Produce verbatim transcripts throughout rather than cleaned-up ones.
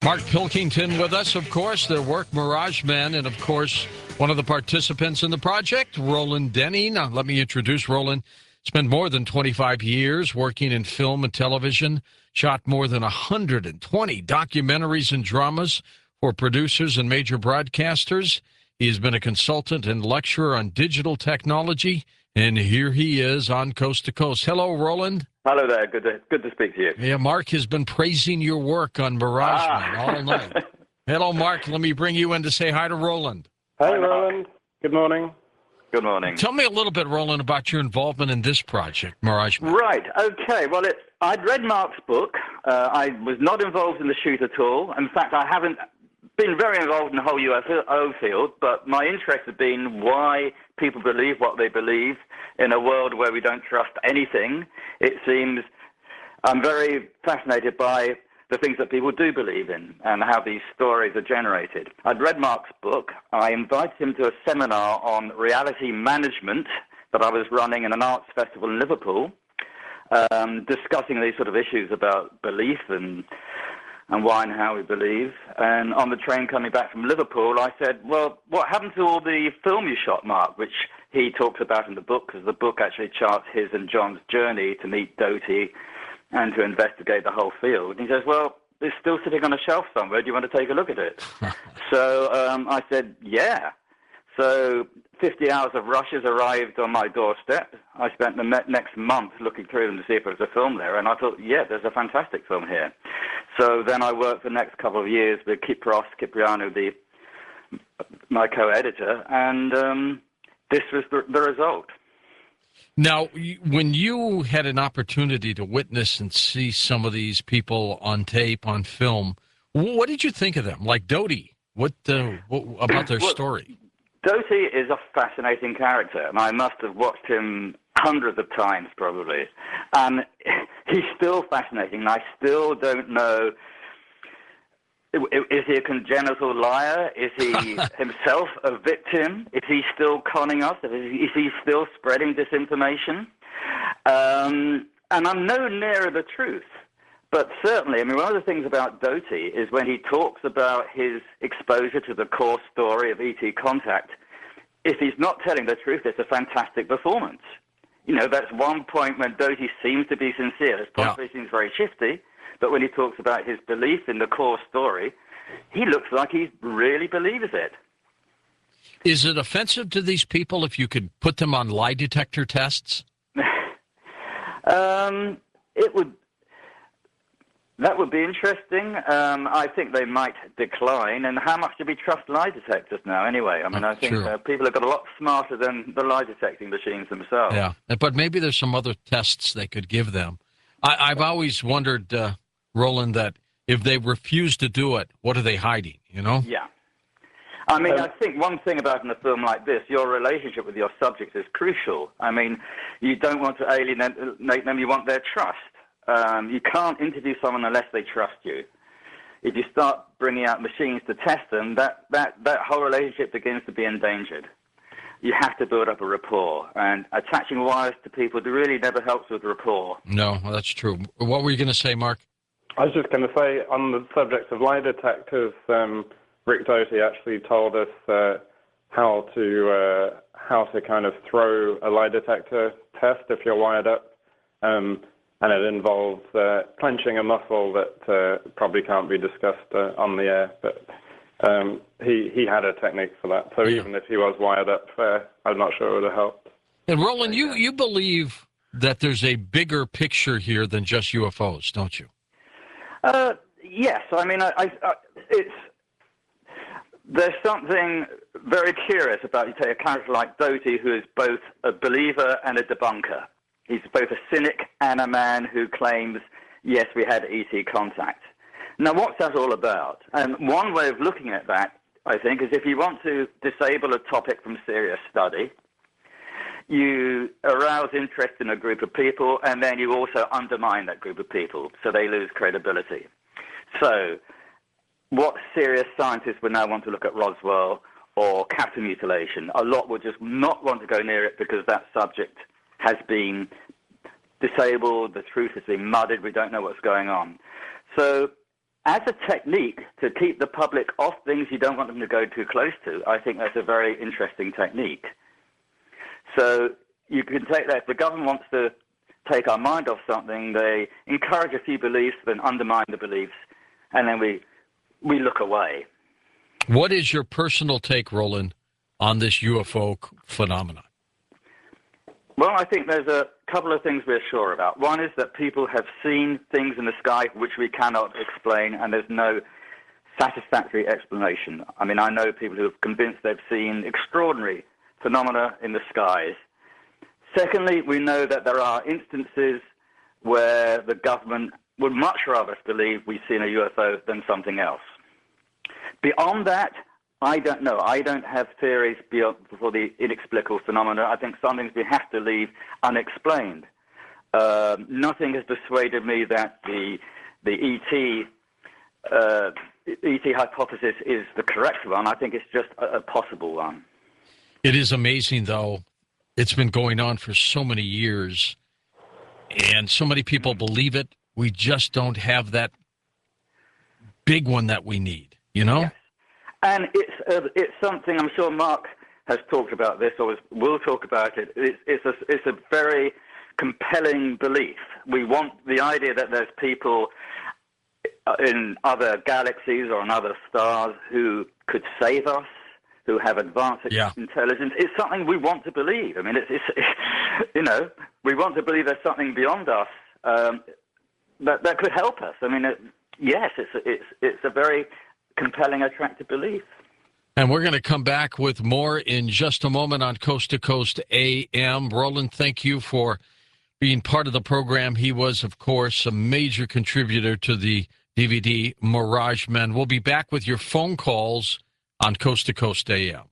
Mark Pilkington with us, of course, their work, Mirage Men, and, of course, one of the participants in the project, Roland Denny. Now, let me introduce Roland. Spent more than twenty-five years working in film and television, shot more than one hundred twenty documentaries and dramas for producers and major broadcasters. He has been a consultant and lecturer on digital technology, and here he is on Coast to Coast. Hello, Roland. Hello there. Good to, good to speak to you. Yeah, Mark has been praising your work on Mirage ah. Men all night. Hello, Mark. Let me bring you in to say hi to Roland. Hi, Hi, Roland. Good morning. Good morning. Tell me a little bit, Roland, about your involvement in this project, Mirage Men. Right. Okay. Well, it, I'd read Mark's book. Uh, I was not involved in the shoot at all. In fact, I haven't been very involved in the whole U F O field, but my interest has been why people believe what they believe in a world where we don't trust anything. It seems I'm very fascinated by the things that people do believe in and how these stories are generated. I'd read Mark's book. I invited him to a seminar on reality management that I was running in an arts festival in Liverpool, um, discussing these sort of issues about belief and and why and how we believe. And on the train coming back from Liverpool, I said, well, what happened to all the film you shot, Mark, which he talks about in the book, because the book actually charts his and John's journey to meet Doty and to investigate the whole field. And he says, well, it's still sitting on a shelf somewhere. Do you want to take a look at it? so um, I said, yeah. So fifty hours of rushes arrived on my doorstep. I spent the next month looking through them to see if there was a film there, and I thought, yeah, there's a fantastic film here. So then I worked for the next couple of years with Kypros Kyprianou, the, my co-editor, and um, this was the, the result. Now, when you had an opportunity to witness and see some of these people on tape, on film, what did you think of them? Like Doty, what, uh, what about their well, story? Doty is a fascinating character, and I must have watched him hundreds of times probably. And he's still fascinating, and I still don't know, is he a congenital liar? Is he himself a victim? Is he still conning us? Is he still spreading disinformation? Um, and I'm no nearer the truth. But certainly, I mean, one of the things about Doty is when he talks about his exposure to the core story of E T contact, if he's not telling the truth, it's a fantastic performance. You know, that's one point when Doty seems to be sincere. His possibly yeah. seems very shifty, but when he talks about his belief in the core story, he looks like he really believes it. Is it offensive to these people if you could put them on lie detector tests? um, it would... That would be interesting. Um, I think they might decline. And how much do we trust lie detectors now anyway? I mean, I think uh, people have got a lot smarter than the lie detecting machines themselves. Yeah, but maybe there's some other tests they could give them. I, I've always wondered, uh, Roland, that if they refuse to do it, what are they hiding, you know? Yeah. I mean, I think one thing about in a film like this, your relationship with your subjects is crucial. I mean, you don't want to alienate them, you want their trust. Um, you can't interview someone unless they trust you. If you start bringing out machines to test them, that, that, that whole relationship begins to be endangered. You have to build up a rapport, and attaching wires to people really never helps with rapport. No, well, that's true. What were you going to say, Mark? I was just going to say, on the subject of lie detectors, um, Rick Doty actually told us uh, how to uh, how to kind of throw a lie detector test if you're wired up. Um, And it involves uh, clenching a muscle that uh, probably can't be discussed uh, on the air. But um, he, he had a technique for that. So yeah. even if he was wired up, uh, I'm not sure it would have helped. And Roland, you, you believe that there's a bigger picture here than just U F Os, don't you? Uh, yes. I mean, I, I, I, it's there's something very curious about, you take a character like Doty, who is both a believer and a debunker. He's both a cynic and a man who claims, yes, we had E T contact. Now, what's that all about? And one way of looking at that, I think, is if you want to disable a topic from serious study, you arouse interest in a group of people, and then you also undermine that group of people, so they lose credibility. So what serious scientists would now want to look at Roswell or capture mutilation? A lot would just not want to go near it because that subject has been disabled, the truth has been muddied, we don't know what's going on. So as a technique to keep the public off things you don't want them to go too close to, I think that's a very interesting technique. So you can take that. If the government wants to take our mind off something, they encourage a few beliefs, then undermine the beliefs, and then we we look away. What is your personal take, Roland, on this U F O phenomenon? Well, I think there's a couple of things we're sure about. One is that people have seen things in the sky which we cannot explain, and there's no satisfactory explanation. I mean, I know people who are convinced they've seen extraordinary phenomena in the skies. Secondly, we know that there are instances where the government would much rather us believe we've seen a U F O than something else. Beyond that, I don't know. I don't have theories beyond, for the inexplicable phenomena. I think some things we have to leave unexplained. Uh, nothing has persuaded me that the the E T uh, E T hypothesis is the correct one. I think it's just a, a possible one. It is amazing, though. It's been going on for so many years, and so many people believe it. We just don't have that big one that we need, you know? Yes. And it's uh, it's something, I'm sure Mark has talked about this, or will talk about it. It's, it's, a, it's a very compelling belief. We want the idea that there's people in other galaxies or on other stars who could save us, who have advanced yeah. intelligence. It's something we want to believe. I mean, it's, it's you know, we want to believe there's something beyond us um, that that could help us. I mean, it, yes, it's it's it's a very compelling, attractive belief. And we're going to come back with more in just a moment on Coast to Coast A M. Roland, thank you for being part of the program. He was, of course, a major contributor to the D V D Mirage Men. We'll be back with your phone calls on Coast to Coast A M.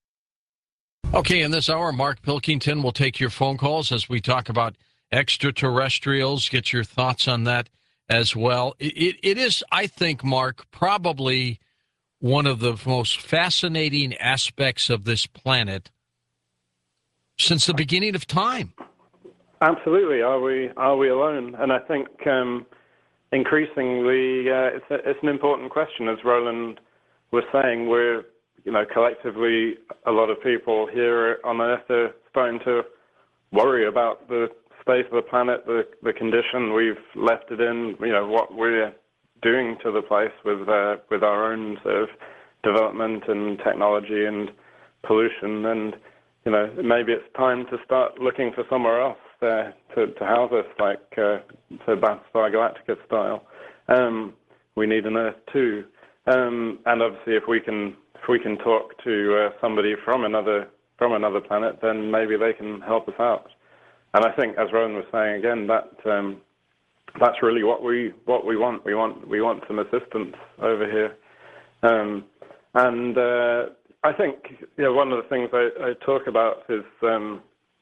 Okay, in this hour, Mark Pilkington will take your phone calls as we talk about extraterrestrials. Get your thoughts on that as well. It, it, it is, I think, Mark, probably one of the most fascinating aspects of this planet since the beginning of time. Absolutely. Are we are we alone? And I think um, increasingly uh, it's, a, it's an important question. As Roland was saying, we're, you know, collectively, a lot of people here on Earth are starting to worry about the state of the planet, the, the condition we've left it in, you know, what we're doing to the place with uh, with our own sort of development and technology and pollution, and you know, maybe it's time to start looking for somewhere else uh, to to house us, like uh, so Battlestar Galactica style. Um, we need an Earth too, um, and obviously, if we can if we can talk to uh, somebody from another from another planet, then maybe they can help us out. And I think, as Rowan was saying again, that um, that's really what we what we want. We want we want some assistance over here, um, and uh, I think, you know, one of the things I, I talk about is um,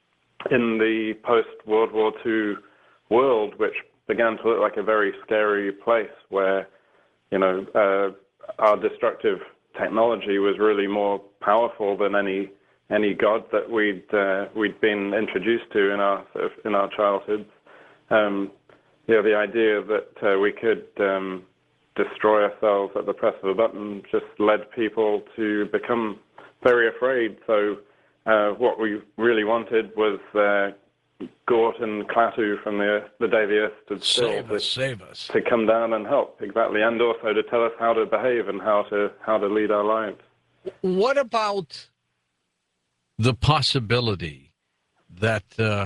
in the post World War Two world, which began to look like a very scary place, where, you know, uh, our destructive technology was really more powerful than any any god that we'd uh, we'd been introduced to in our sort of, in our childhoods. Um, you know, the idea that uh, we could um, destroy ourselves at the press of a button just led people to become very afraid. So uh, what we really wanted was uh, Gort and Klaatu from the the day the Earth stood still Save to, us, save us. to come down and help, exactly, and also to tell us how to behave and how to how to lead our lives. What about the possibility that uh,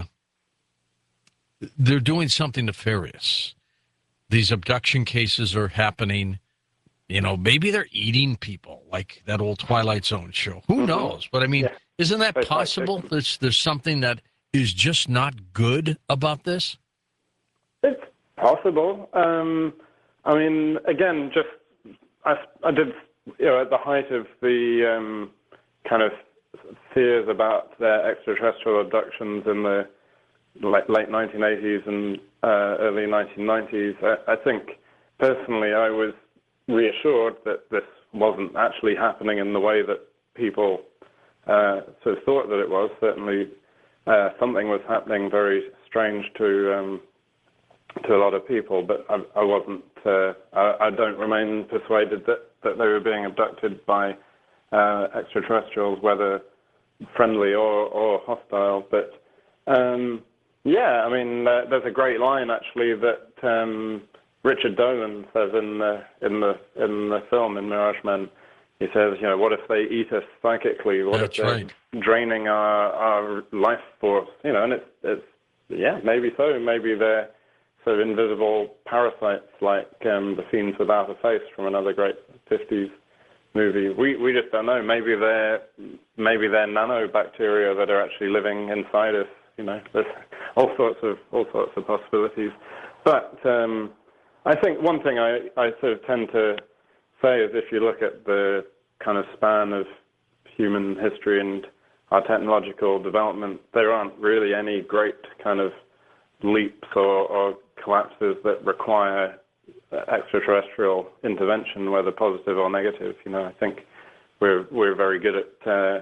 they're doing something nefarious? These abduction cases are happening. You know, maybe they're eating people, like that old Twilight Zone show. Who knows? But I mean, Yeah. isn't that That's possible? right. There's there's something that is just not good about this. It's possible. Um, I mean, again, just I, I did, you know, at the height of the um, kind of fears about their extraterrestrial abductions in the late, late nineteen eighties and uh, early nineteen nineties. I, I think personally, I was reassured that this wasn't actually happening in the way that people uh, sort of thought that it was. Certainly, uh, something was happening very strange to um, to a lot of people, but I, I wasn't. Uh, I, I don't remain persuaded that, that they were being abducted by uh, extraterrestrials, whether friendly or, or hostile. But um, yeah, I mean, uh, there's a great line actually that um, Richard Dolan says in the in the in the film in Mirage Men. He says, you know, what if they eat us psychically? What That's if they're right. draining our our life force? You know, and it's it's yeah, maybe so. Maybe they're sort of invisible parasites like um, the Fiends Without a Face from another great fifties movie. We we just don't know. Maybe they're maybe they're nanobacteria that are actually living inside us. You know, there's all sorts of all sorts of possibilities. But um, I think one thing I, I sort of tend to say is if you look at the kind of span of human history and our technological development, there aren't really any great kind of leaps or, or collapses that require extraterrestrial intervention, whether positive or negative. You know, I think we're we're very good at, uh,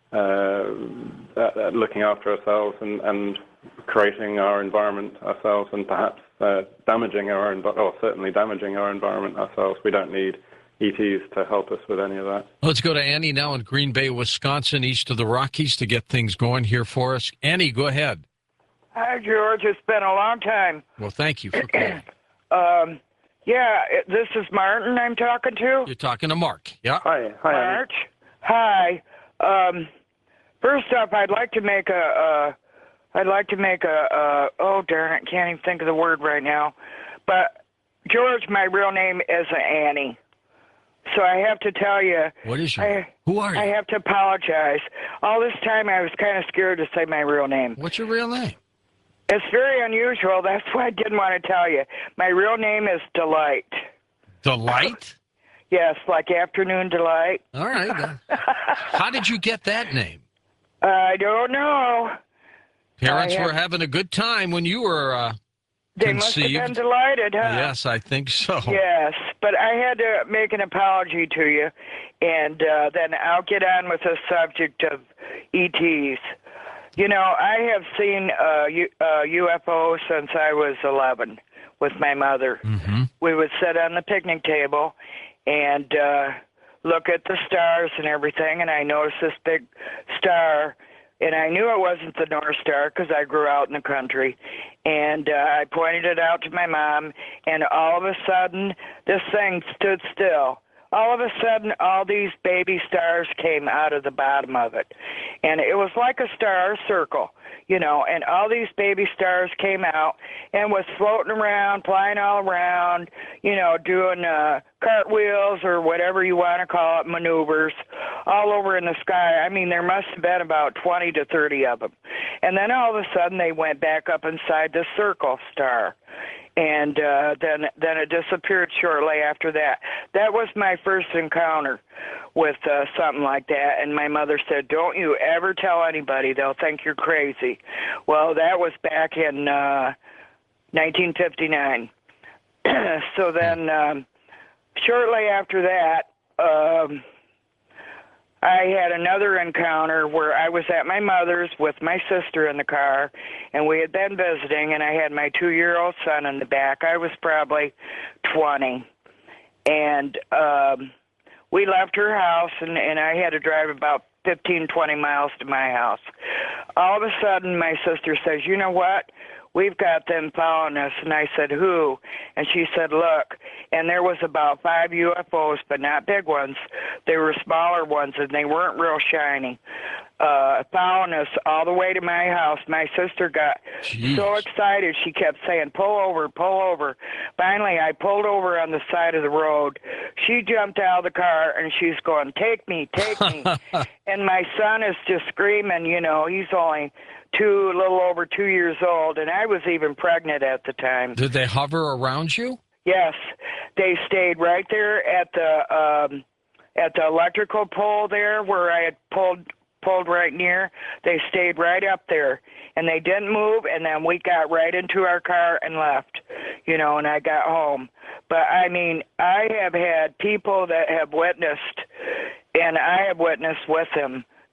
uh, at, at looking after ourselves and, and creating our environment ourselves, and perhaps uh, damaging our own, or certainly damaging our environment ourselves. We don't need E Ts to help us with any of that. Let's go to Annie now in Green Bay, Wisconsin, east of the Rockies, to get things going here for us. Annie, go ahead. Hi, George. It's been a long time. Well, thank you for calling. um, yeah, it- this is Martin I'm talking to. You're talking to Mark. Yeah. Hi, hi, Annie. March. Hi. Um, first off, I'd like to make a. Uh, I'd like to make a. Uh, oh darn it! Can't even think of the word right now. But George, my real name isn't Annie. So I have to tell you. What is your I, name? Who are you? I have to apologize. All this time I was kind of scared to say my real name. What's your real name? It's very unusual. That's why I didn't want to tell you. My real name is Delight. Delight? Yes, like afternoon delight. All right. then. How did you get that name? I don't know. Parents I have- were having a good time when you were uh, They must have been conceived. delighted, huh? Yes, I think so. Yes, but I had to make an apology to you, and uh, then I'll get on with the subject of E Ts. You know, I have seen uh, U- uh, U F O since I was eleven with my mother. Mm-hmm. We would sit on the picnic table and uh, look at the stars and everything, and I noticed this big star, and I knew it wasn't the North Star because I grew out in the country, and uh, I pointed it out to my mom, and all of a sudden, this thing stood still. All of a sudden, all these baby stars came out of the bottom of it, and it was like a star circle, you know, and all these baby stars came out and was floating around, flying all around, you know, doing uh, cartwheels or whatever you want to call it, maneuvers, all over in the sky. I mean, there must have been about twenty to thirty of them. And then all of a sudden, they went back up inside the circle star. And uh, then then it disappeared shortly after that. That was my first encounter with uh, something like that. And my mother said, "Don't you ever tell anybody; they'll think you're crazy." Well, that was back in uh, nineteen fifty-nine. So then, um, shortly after that, um, I had another encounter where I was at my mother's with my sister in the car, and we had been visiting, and I had my two-year-old son in the back. I was probably twenty, and um, we left her house, and, and I had to drive about fifteen, twenty miles to my house. All of a sudden, my sister says, "You know what? We've got them following us." And I said, "Who?" And she said, "Look." And there was about five U F Os, but not big ones. They were smaller ones, and they weren't real shiny, uh, following us all the way to my house. My sister got Jeez. so excited. She kept saying, "Pull over, pull over." Finally, I pulled over on the side of the road. She jumped out of the car, and she's going, "Take me, take me." And my son is just screaming, you know, he's only two, a little over two years old, and I was even pregnant at the time. Did they hover around you? Yes, they stayed right there at the um, at the electrical pole there where I had pulled pulled right near. They stayed right up there, and they didn't move. And then we got right into our car and left, you know. And I got home. But I mean, I have had people that have witnessed, and I have witnessed with them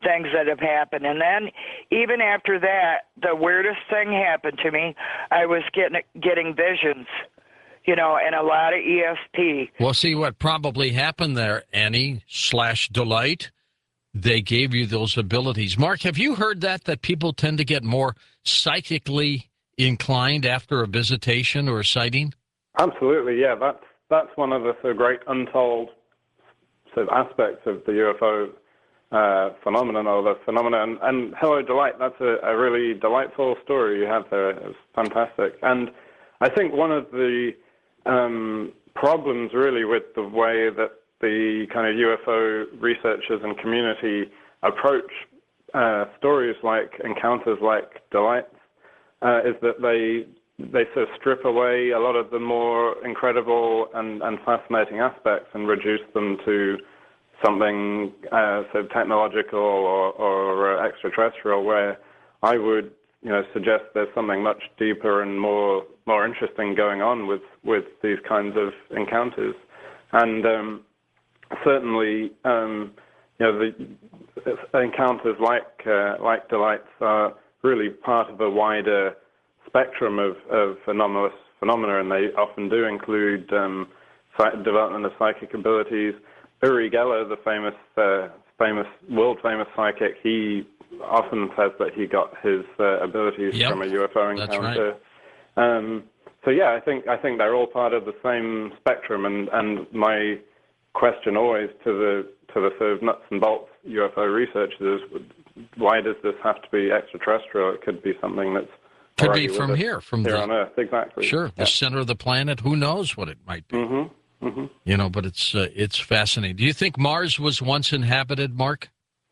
things that have happened. And then even after that, the weirdest thing happened to me. I was getting getting visions, you know, and a lot of E S P. Well, see what probably happened there, Annie slash Delight. They gave you those abilities. Mark, have you heard that, that people tend to get more psychically inclined after a visitation or a sighting? Absolutely, yeah. That's that's one of the sort of great untold sort of aspects of the U F O uh, phenomenon, or the phenomenon. And Hello Delight, that's a, a really delightful story you have there. It's fantastic. And I think one of the um, problems really with the way that the kind of U F O researchers and community approach uh, stories like encounters like Delight uh, is that they they sort of strip away a lot of the more incredible and, and fascinating aspects and reduce them to something uh, sort of technological or, or uh, extraterrestrial, where I would you know suggest there's something much deeper and more more interesting going on with, with these kinds of encounters. And um, certainly, um, you know, the encounters like uh, like Delights are really part of a wider spectrum of, of anomalous phenomena, and they often do include um, development of psychic abilities. Uri Geller, the famous, uh, famous, world-famous psychic, he often says that he got his uh, abilities yep, from a U F O encounter. Right. Um, so yeah, I think I think they're all part of the same spectrum, and, and my question always to the to the sort of nuts and bolts U F O researchers is, why does this have to be extraterrestrial? It could be something that's could be from here, from here the, on Earth, exactly. Sure, yeah. the center of the planet. Who knows what it might be? Mm-hmm. Mm-hmm. You know, but it's uh, it's fascinating. Do you think Mars was once inhabited, Mark?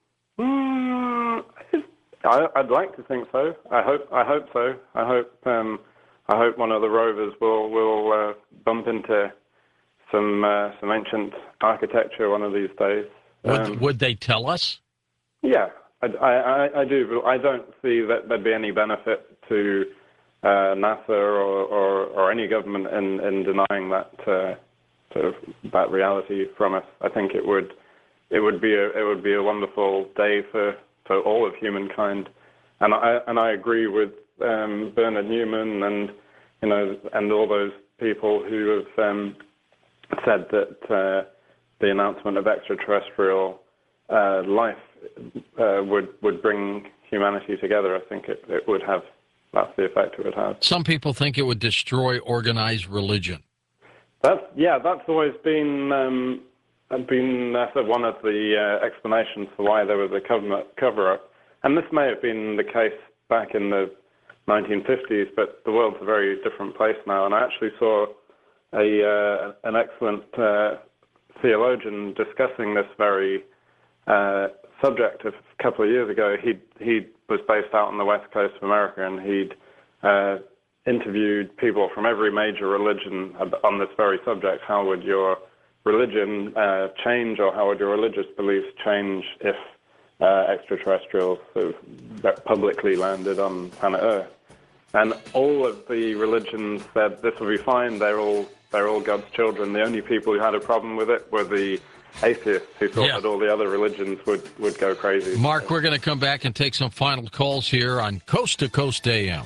Mm, I, I'd like to think so. I hope. I hope so. I hope. Um, I hope one of the rovers will will uh, bump into some uh, some ancient architecture one of these days. Would Um, would they tell us? Yeah, I, I, I do, but I don't see that there'd be any benefit to uh, NASA or, or, or any government in, in denying that uh, sort of that reality from us. I think it would it would be a it would be a wonderful day for, for all of humankind, and I and I agree with um, Bernard Newman and you know and all those people who have um, said that uh, the announcement of extraterrestrial uh, life uh, would would bring humanity together. I think it, it would have. That's the effect it would have. Some people think it would destroy organized religion. That's yeah. That's always been um, been uh, one of the uh, explanations for why there was a cover cover-up. And this may have been the case back in the nineteen fifties, but the world's a very different place now. And I actually saw a uh, an excellent uh, theologian discussing this very uh, subject a couple of years ago. He he was based out on the west coast of America, and he'd uh, interviewed people from every major religion on this very subject. How would your religion uh, change, or how would your religious beliefs change if uh, extraterrestrials sort of publicly landed on planet Earth? And all of the religions said this will be fine. They're all they're all God's children. The only people who had a problem with it were the atheists who thought yeah. that all the other religions would, would go crazy. Mark, we're going to come back and take some final calls here on Coast to Coast A M.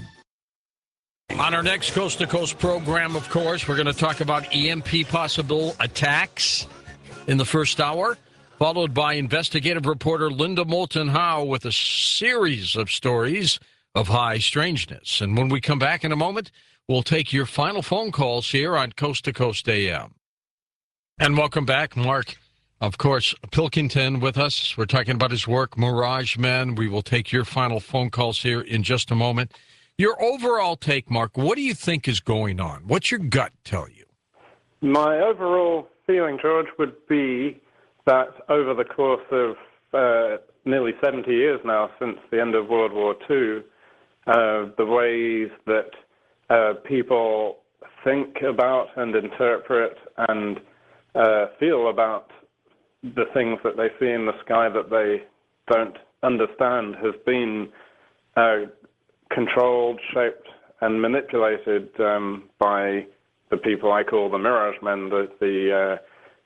On our next Coast to Coast program, of course, we're going to talk about E M P possible attacks in the first hour, followed by investigative reporter Linda Moulton Howe with a series of stories of high strangeness. And when we come back in a moment, we'll take your final phone calls here on Coast to Coast A M. And welcome back, Mark. Of course, Pilkington with us. We're talking about his work, Mirage Men. We will take your final phone calls here in just a moment. Your overall take, Mark, what do you think is going on? What's your gut tell you? My overall feeling, George, would be that over the course of uh, nearly seventy years now, since the end of World War Two, uh, the ways that uh, people think about and interpret and uh, feel about the things that they see in the sky that they don't understand has been uh, controlled, shaped, and manipulated um, by the people I call the Mirage Men, the, the uh,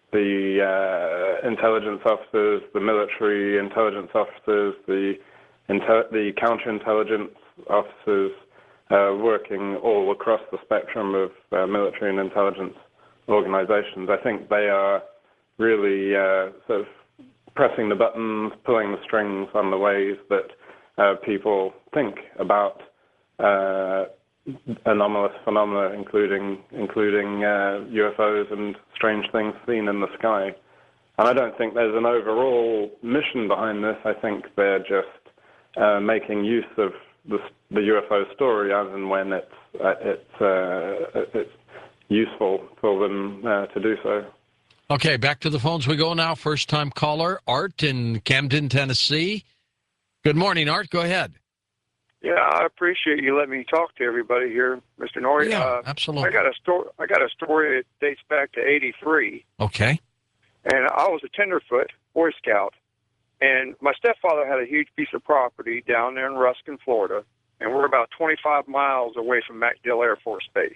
the uh, intelligence officers, the military intelligence officers, the intel- the counterintelligence officers uh, working all across the spectrum of uh, military and intelligence organizations. I think they are really uh, sort of pressing the buttons, pulling the strings on the ways that uh, people think about uh, anomalous phenomena, including including uh, U F Os and strange things seen in the sky. And I don't think there's an overall mission behind this. I think they're just uh, making use of the, the U F O story as and when it's uh, it's uh, it's useful for them uh, to do so. Okay, back to the phones we go now. First time caller, Art in Camden, Tennessee. Good morning, Art. Go ahead. Yeah, I appreciate you letting me talk to everybody here, Mister Norrie. Yeah, uh, absolutely. I got a story. I got a story that dates back to eighty-three, Okay. and I was a tenderfoot Boy Scout, and my stepfather had a huge piece of property down there in Ruskin, Florida, and we're about twenty-five miles away from MacDill Air Force Base,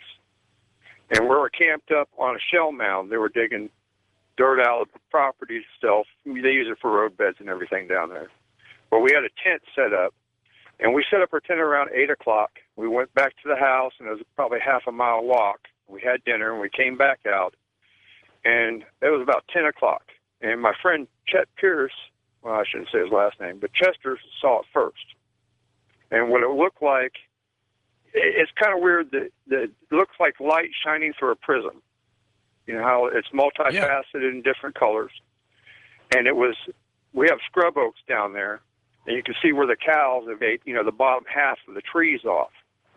and we were camped up on a shell mound. They were digging dirt out of the property itself. They use it for road beds and everything down there. But we had a tent set up. And we set up our tent around eight o'clock. We went back to the house, and it was probably half a mile walk. We had dinner, and we came back out. And it was about ten o'clock. And my friend Chet Pierce, well, I shouldn't say his last name, but Chester saw it first. And what it looked like, it's kind of weird that, that it looks like light shining through a prism. You know how it's multifaceted yeah. in different colors. And it was, we have scrub oaks down there. And you can see where the cows have ate, you know, the bottom half of the trees off.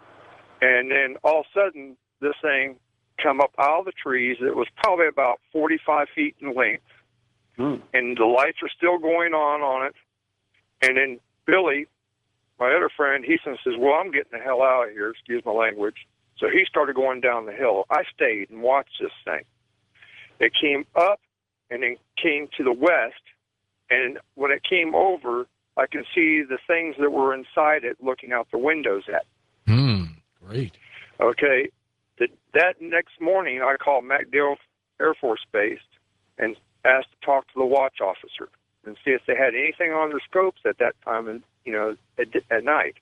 And then all of a sudden, this thing come up out of the trees. It was probably about forty-five feet in length. Mm. And the lights are still going on on it. And then Billy, my other friend, he says, well, I'm getting the hell out of here, excuse my language. So he started going down the hill. I stayed and watched this thing. It came up and then came to the west. And when it came over, I can see the things that were inside it looking out the windows at. Hmm, great. Okay, the, that next morning I called MacDill Air Force Base and asked to talk to the watch officer and see if they had anything on their scopes at that time, and you know, at, at night.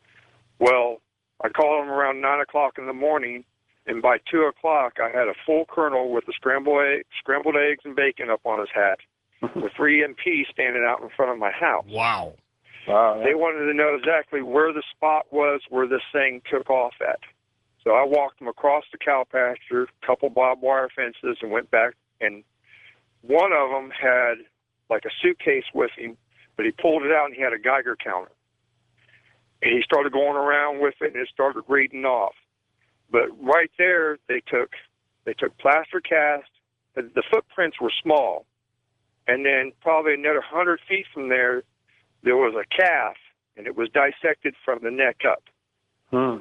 Well, I called them around nine o'clock in the morning, and by two o'clock I had a full colonel with the scrambled egg, scrambled eggs and bacon up on his hat, with three M Ps standing out in front of my house. Wow. Wow. They wanted to know exactly where the spot was where this thing took off at. So I walked them across the cow pasture, a couple barbed wire fences, and went back. And one of them had like a suitcase with him, but he pulled it out and he had a Geiger counter. And he started going around with it, and it started reading off. But right there, they took they took plaster cast. The footprints were small. And then probably another hundred feet from there, there was a calf, and it was dissected from the neck up. Hmm.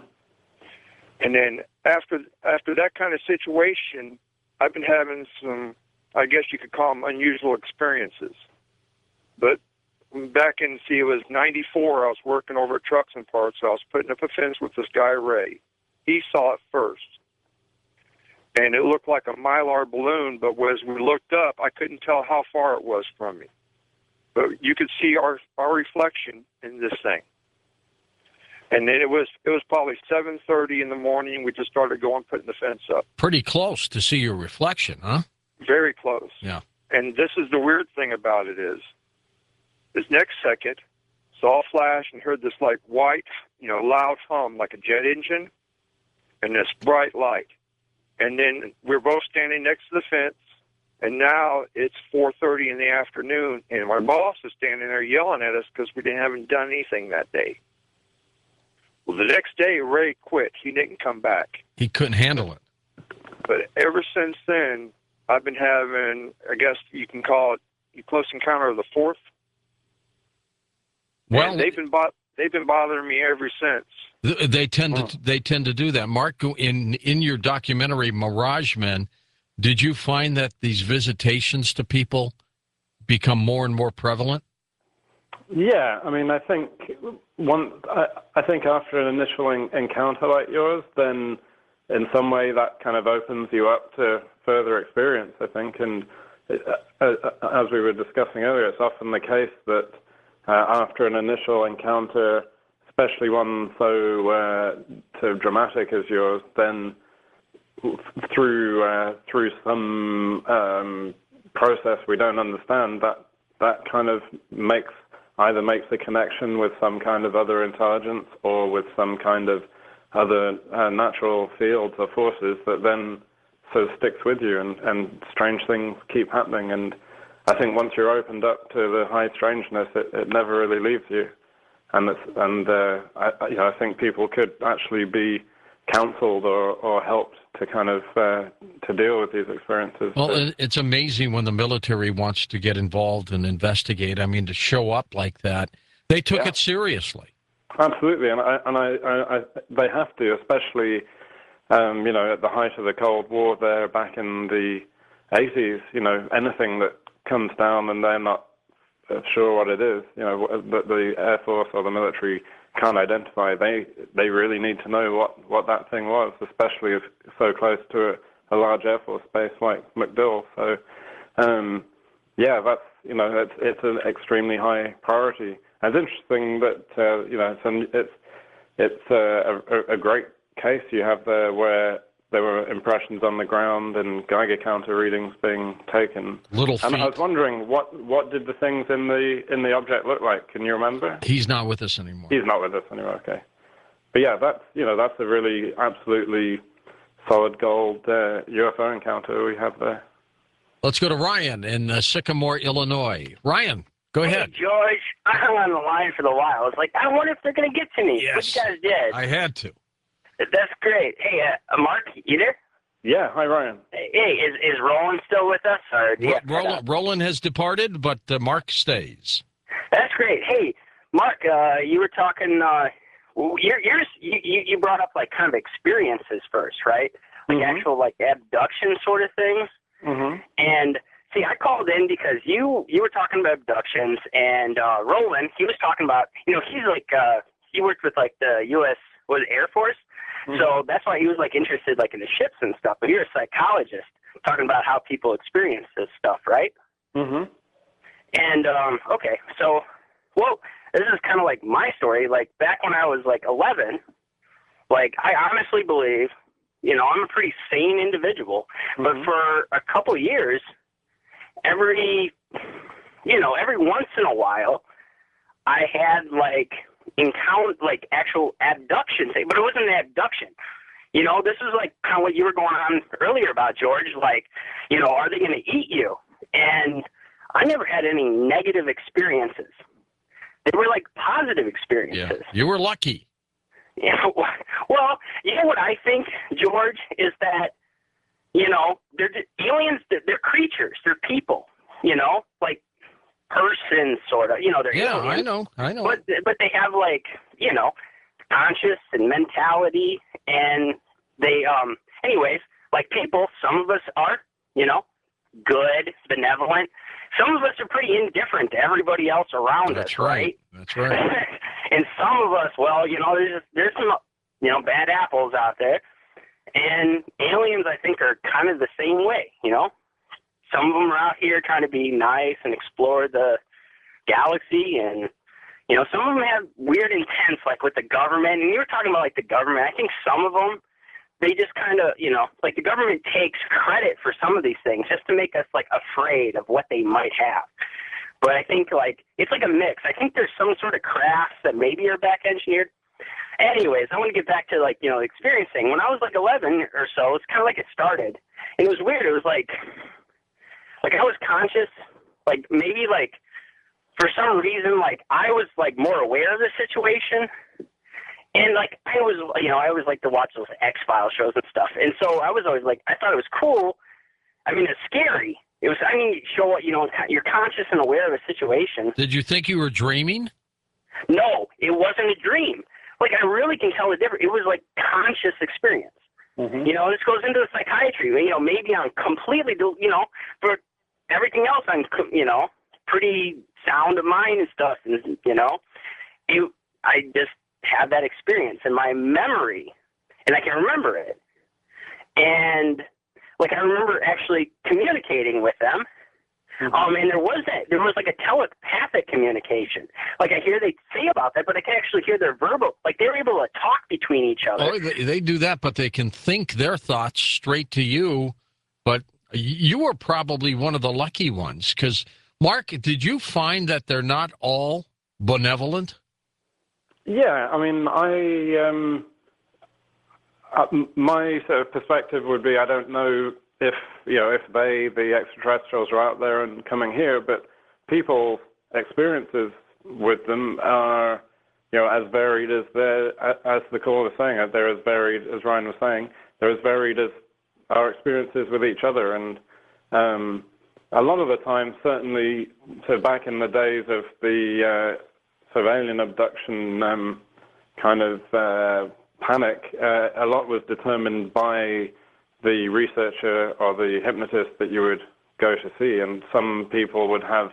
And then after after that kind of situation, I've been having some, I guess you could call them unusual experiences. But back in, see, it was ninety-four, I was working over at Trucks and Parts, so I was putting up a fence with this guy, Ray. He saw it first. And it looked like a Mylar balloon, but as we looked up, I couldn't tell how far it was from me. But you could see our our reflection in this thing. And then it was it was probably seven thirty in the morning. We just started going, putting the fence up. Pretty close to see your reflection, huh? Very close. Yeah. And this is the weird thing about it is, this next second, saw a flash and heard this like white, you know, loud hum like a jet engine, and this bright light. And then we're both standing next to the fence, and now it's four thirty in the afternoon, and my boss is standing there yelling at us because we didn't haven't done anything that day. Well, the next day, Ray quit. He didn't come back. He couldn't handle it. But ever since then, I've been having, I guess you can call it, a close encounter of the fourth. Well, and they've been bo- they've been bothering me ever since. They tend to they tend to do that. Mark, in in your documentary Mirage Men, did you find that these visitations to people become more and more prevalent? Yeah, I mean, I think one. I, I think after an initial en- encounter like yours, then in some way that kind of opens you up to further experience. I think, and uh, as we were discussing earlier, it's often the case that uh, after an initial encounter, especially one so uh, so dramatic as yours, then through uh, through some um, process we don't understand, that that kind of makes either makes a connection with some kind of other intelligence or with some kind of other uh, natural fields or forces that then so sticks with you, and, and strange things keep happening. And I think once you're opened up to the high strangeness, it, it never really leaves you. And it's, and uh, I, you know, I think people could actually be counseled or, or helped to kind of uh, to deal with these experiences. Well, it's amazing when the military wants to get involved and investigate. I mean, to show up like that, they took yeah. it seriously. Absolutely, and I, and I, I, I they have to, especially um, you know, at the height of the Cold War there back in the eighties. You know, anything that comes down and they're not sure what it is, you know, that the Air Force or the military can't identify, they they really need to know what, what that thing was, especially if so close to a, a large Air Force base like MacDill. So, um, yeah, that's, you know, it's it's an extremely high priority. And it's interesting that uh, you know it's it's, it's a, a, a great case you have there where there were impressions on the ground and Geiger counter readings being taken. Little feet. And I was wondering, what what did the things in the in the object look like? Can you remember? He's not with us anymore. He's not with us anymore. Okay, but yeah, that's you know that's a really absolutely solid gold uh, U F O encounter we have there. Let's go to Ryan in uh, Sycamore, Illinois. Ryan, go ahead. Hey, George, I hung on the line for a while. I was like, I wonder if they're going to get to me. Yes. But you guys did. I had to. That's great. Hey, uh, Mark, you there? Yeah, hi Ryan. Hey, is is Roland still with us? Or do you Ro- have to head Roland, out? Roland has departed, but uh, Mark stays. That's great. Hey, Mark, uh, you were talking. Uh, you're, you're, you you brought up like kind of experiences first, right? Like Mhm. actual like abduction sort of things. Mm-hmm. And see, I called in because you you were talking about abductions, and uh, Roland, he was talking about, you know, he's like uh, he worked with like the U S was it Air Force. So that's why he was like interested like in the ships and stuff. But you're a psychologist talking about how people experience this stuff, right? Mm-hmm. And um, okay, so well, this is kind of like my story. Like back when I was like eleven, like I honestly believe, you know, I'm a pretty sane individual. Mm-hmm. But for a couple of years, every, you know, every once in a while, I had like encounter like actual abductions, but it wasn't an abduction. You know, this is like kind of what you were going on earlier about, George. Like, you know, are they going to eat you? And I never had any negative experiences. They were like positive experiences. Yeah, you were lucky. Yeah. Well, you know what I think, George, is that, you know, they're aliens. They're, they're creatures. They're people. You know, like persons, sort of. You know, they're Yeah, aliens. I know. I know. But but they have like, you know, conscious and mentality, and they um. Anyways, like people, some of us are, you know, good, benevolent. Some of us are pretty indifferent to everybody else around That's us, right. That's right. And some of us, well, you know, there's there's some, you know, bad apples out there, and aliens, I think, are kind of the same way. You know, some of them are out here trying to be nice and explore the galaxy, and you know, some of them have weird intents, like with the government. And you were talking about like the government. I think some of them, they just kind of, you know, like the government takes credit for some of these things just to make us like afraid of what they might have. But I think like it's like a mix. I think there's some sort of crafts that maybe are back engineered. Anyways, I want to get back to like, you know, experiencing. When I was like eleven or so, it's kind of like it started. And it was weird. It was like, like I was conscious, like maybe like for some reason, like I was like more aware of the situation. And like I was, you know, I always like to watch those X-Files shows and stuff. And so I was always like, I thought it was cool. I mean, it's scary. It was, I mean, show what, you know, you're conscious and aware of a situation. Did you think you were dreaming? No, it wasn't a dream. Like, I really can tell the difference. It was like conscious experience. Mm-hmm. You know, this goes into the psychiatry. You know, maybe I'm completely, you know, for everything else, I'm, you know, pretty sound of mind and stuff. And, you know, it, I just had that experience in my memory, and I can remember it. And, like, I remember actually communicating with them, Mm-hmm. Um, and there was that, there was like a telepathic communication. Like I hear they say about that, but I can actually hear their verbal, like they're able to talk between each other. Oh, they, they do that, but they can think their thoughts straight to you. But you were probably one of the lucky ones, because, Mark, did you find that they're not all benevolent? Yeah, I mean, I um, uh, my sort of perspective would be I don't know if you know if they, the extraterrestrials, are out there and coming here, but people's experiences with them are, you know, as varied as they're, as the caller was saying, they're as varied as Ryan was saying, they're as varied as our experiences with each other. And um, a lot of the time, certainly, so back in the days of the uh, sort of alien abduction um, kind of uh, panic, uh, a lot was determined by the researcher or the hypnotist that you would go to see. And some people would have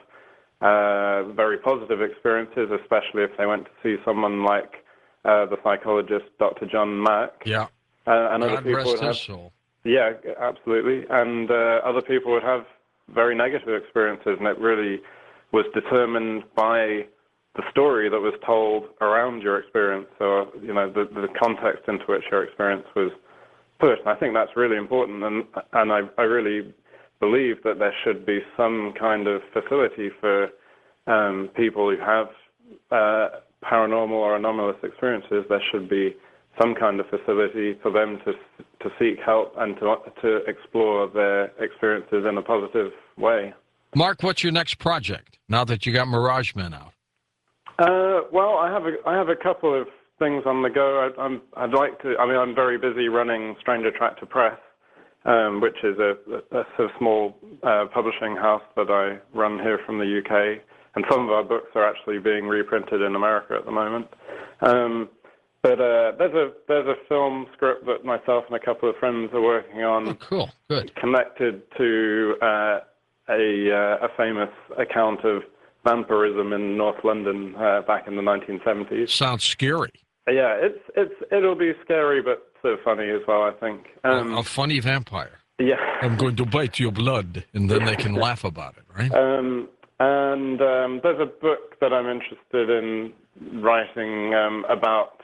uh, very positive experiences, especially if they went to see someone like uh, the psychologist Doctor John Mack. Yeah. Uh, and other God people rest would his have, soul. Yeah, absolutely. And uh, other people would have very negative experiences, and it really was determined by the story that was told around your experience, or, you know, the, the context into which your experience was put. And I think that's really important, and and I, I really believe that there should be some kind of facility for um, people who have uh, paranormal or anomalous experiences. There should be some kind of facility for them to to seek help and to to explore their experiences in a positive way. Mark, what's your next project now that you got Mirage Men out? Uh, well, I have a I have a couple of things on the go. I, I'm I'd like to. I mean, I'm very busy running Stranger Tractor Press, um, which is a, a, a sort of small uh, publishing house that I run here from the U K, and some of our books are actually being reprinted in America at the moment. Um, But uh, there's a there's a film script that myself and a couple of friends are working on. Oh, cool, good. Connected to uh, a uh, a famous account of vampirism in North London uh, back in the nineteen seventies. Sounds scary. Yeah, it's it's it'll be scary but so funny as well, I think. Um, a, a funny vampire. Yeah. I'm going to bite your blood, and then they can laugh about it, right? Um, and um, there's a book that I'm interested in writing um, about.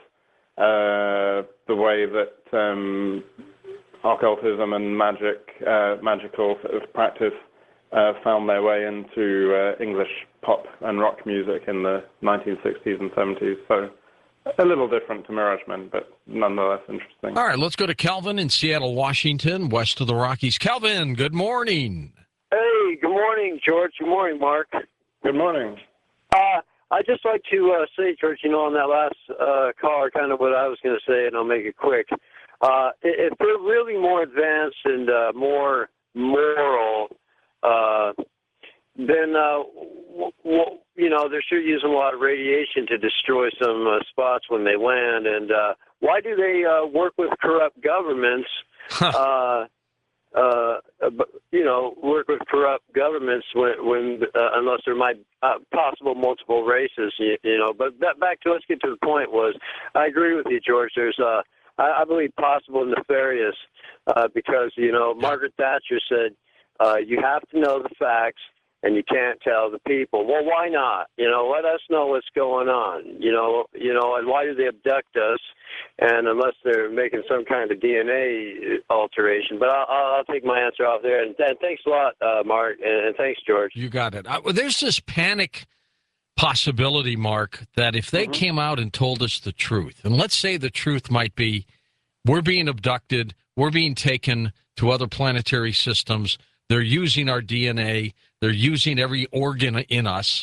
Uh, the way that um, occultism and magic, uh, magical sort of practice uh, found their way into uh, English pop and rock music in the nineteen sixties and seventies. So a little different to Mirage Men, but nonetheless interesting. All right, let's go to Calvin in Seattle, Washington, west of the Rockies. Calvin, good morning. Hey, good morning, George. Good morning, Mark. Good morning. Uh, I'd just like to uh, say, George, you know, on that last uh, call, kind of what I was going to say, and I'll make it quick. Uh, if they're really more advanced and uh, more moral, uh, then, uh, w- w- you know, they're sure using a lot of radiation to destroy some uh, spots when they land. And uh, why do they uh, work with corrupt governments? uh, uh, you know, work with corrupt governments when, when uh, unless there might uh, possible multiple races, you, you know. But that, back to let's get to the point was, I agree with you, George. There's, uh, I, I believe, possible nefarious uh, because you know Margaret Thatcher said uh, you have to know the facts and you can't tell the people. Well, why not? You know, let us know what's going on. You know, you know, and why do they abduct us? And unless they're making some kind of D N A alteration. But I'll, I'll take my answer off there. And, and thanks a lot, uh, Mark, and, and thanks, George. You got it. I, well, there's this panic possibility, Mark, that if they mm-hmm. came out and told us the truth, and let's say the truth might be we're being abducted, we're being taken to other planetary systems, they're using our D N A, they're using every organ in us,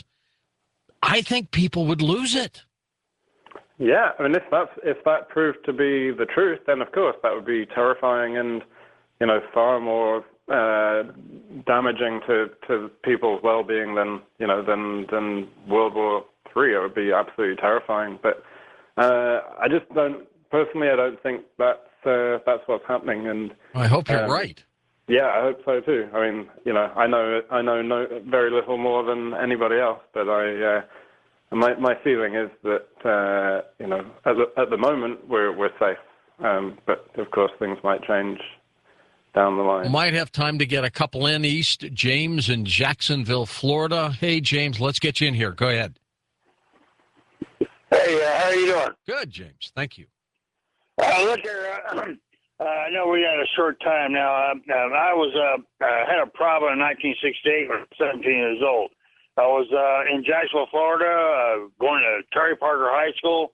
I think people would lose it. Yeah, I mean, if that's if that proved to be the truth, then of course that would be terrifying and, you know, far more uh, damaging to, to people's well-being than you know than than World War Three. It would be absolutely terrifying. But uh, I just don't personally. I don't think that's uh, that's what's happening. And I hope you're um, right. Yeah, I hope so too. I mean, you know, I know I know no, very little more than anybody else, but I. Uh, My my feeling is that uh, you know at the, at the moment we're we're safe, um, but of course things might change down the line. Might have time to get a couple in east. James in Jacksonville, Florida. Hey, James, let's get you in here. Go ahead. Hey, uh, how are you doing? Good, James. Thank you. Uh, look here, uh, uh, I know we got a short time now. Uh, uh, I was uh, uh, had a problem in nineteen sixty-eight when I was seventeen years old. I was uh, in Jacksonville, Florida, uh, going to Terry Parker High School,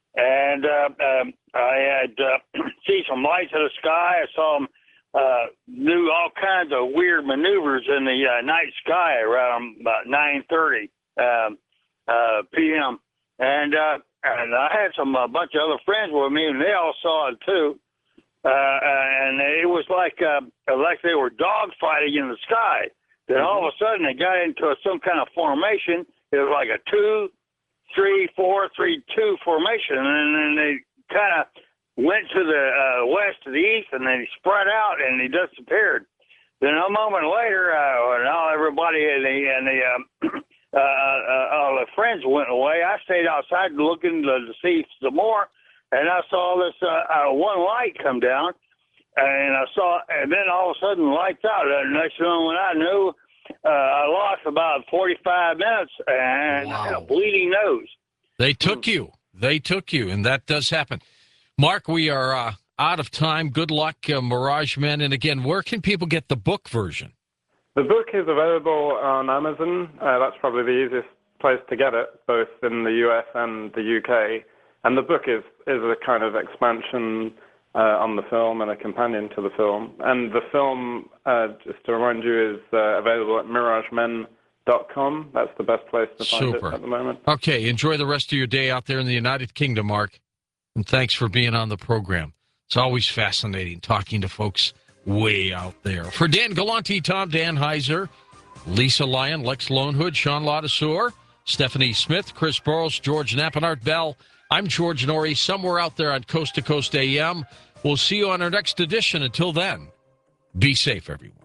and uh, um, I had uh, seen some lights in the sky. I saw them uh, do all kinds of weird maneuvers in the uh, night sky around about nine thirty um, uh, p.m. And uh, and I had some a bunch of other friends with me, and they all saw it too. Uh, and it was like uh, like they were dogfighting in the sky. Then all of a sudden they got into some kind of formation. It was like a two, three, four, three, two formation, and then they kind of went to the uh, west to the east, and they spread out, and they disappeared. Then a moment later, uh, when all everybody and the and the um, uh, uh, all the friends went away, I stayed outside looking to, to see some more, and I saw this uh, uh, one light come down. And I saw, and then all of a sudden, lights out. And next thing I knew, uh, I lost about forty-five minutes and Wow. had a bleeding nose. They took you. They took you, and that does happen. Mark, we are uh, out of time. Good luck, uh, Mirage Men. And again, where can people get the book version? The book is available on Amazon. Uh, that's probably the easiest place to get it, both in the U S and the U K. And the book is, is a kind of expansion Uh, on the film and a companion to the film. And the film, uh, just to remind you, is uh, available at mirage men dot com. That's the best place to find Super. it at the moment. Okay, enjoy the rest of your day out there in the United Kingdom, Mark. And thanks for being on the program. It's always fascinating talking to folks way out there. For Dan Galante, Tom Dan Heiser, Lisa Lyon, Lex Lonehood, Sean Ladouceur, Stephanie Smith, Chris Burrows, George Knapp, and Art Bell, I'm George Norrie, somewhere out there on Coast to Coast A M. We'll see you on our next edition. Until then, be safe, everyone.